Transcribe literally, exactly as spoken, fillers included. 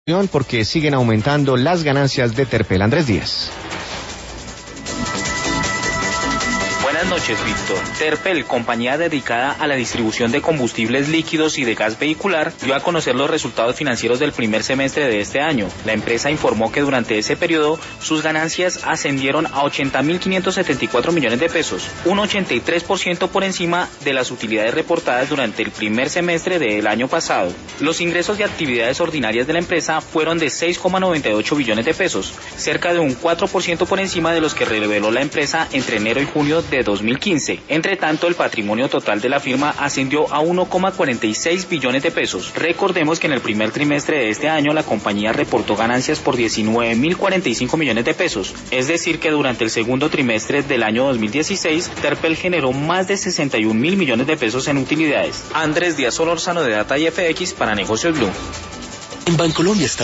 porque siguen aumentando las ganancias de Terpel. Andrés Díaz. Buenas noches, Víctor. Terpel, compañía dedicada a la distribución de combustibles líquidos y de gas vehicular, dio a conocer los resultados financieros del primer semestre de este año. La empresa informó que durante ese periodo sus ganancias ascendieron a ochenta mil quinientos setenta y cuatro millones de pesos, un ochenta y tres por ciento por encima de las utilidades reportadas durante el primer semestre del año pasado. Los ingresos de actividades ordinarias de la empresa fueron de seis coma noventa y ocho billones de pesos, cerca de un cuatro por ciento por encima de los que reveló la empresa entre enero y junio de dos mil quince. Entre tanto, el patrimonio total de la firma ascendió a uno coma cuarenta y seis billones de pesos. Recordemos que en el primer trimestre de este año la compañía reportó ganancias por diecinueve mil cuarenta y cinco millones de pesos. Es decir que durante el segundo trimestre del año dos mil dieciséis, Terpel generó más de sesenta y un mil millones de pesos en utilidades. Andrés Díaz Solórzano de Data y F X para Negocios Blue. En Bancolombia está